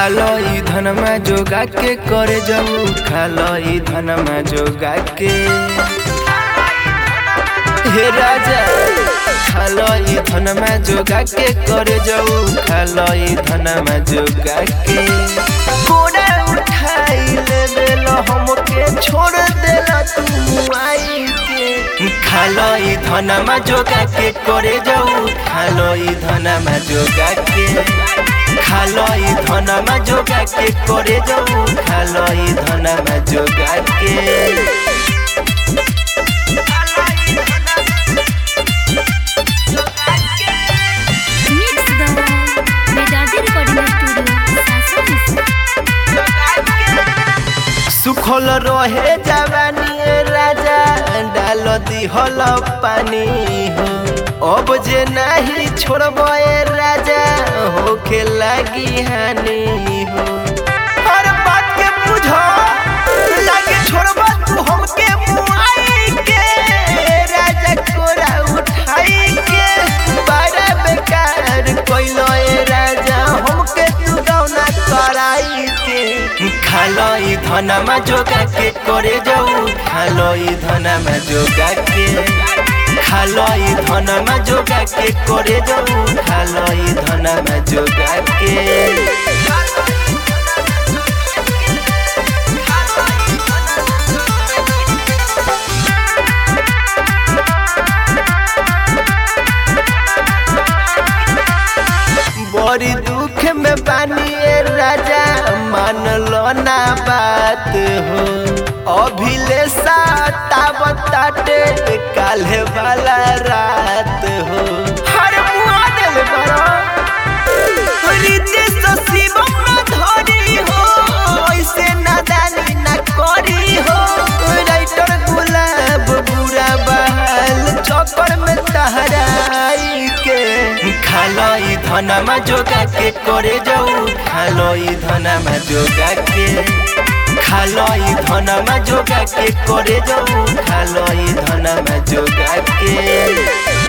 खालो ई धनमा जोगा के करे जाऊ, खालो ई धनमा जोगा के। हे राजा खालो ई धनमा जोगा के करे जाऊ, खालो ई धनमा जोगा के। कोड़ा उठाई ले बेलो हमके छोड़ देला तू आई के। खालो ई धनमा जोगा के करे जाऊ, खालो ई धनमा जोगा के। खालो ई धनमा जोगा के करे जाऊ, खालो ई धनमा जोगा के। सुखल रहे जवानी राजा डाल दिहल पानी हो। अब जे नहीं छोड़बे राजा होके लगी हानि हो। हर बात के बुझो लागे छोड़बा तू हमके मुआई के। राजा कोरा उठाई के बड़ा बेकार कोइलो राजा हमके तू गौना कराई के। खालो ई धनमा जोगा के करे जाऊ, खालो ई धनमा जोगा के। खालो ई धनमा जोगा के करे जाऊ, खालो ई धनमा जोगा के। बड़ी दुख में बानी राजा मान लो ना बात हो। अभिले ताटे काल्हे वाला रात हो। हर मुआ दिल बड़ा रितेश शिवम न धरी हो। ऐसे नादानी न करी हो। राइटर गुलाब बुरा बहाल चक्कर में तहराई के। खालो ई धनमा जोगा के करे जाऊ, खालो ई धनमा जोगा के। खालो ई धनमा जोगा के करे जाऊ, खालो ई धनमा जोगा के।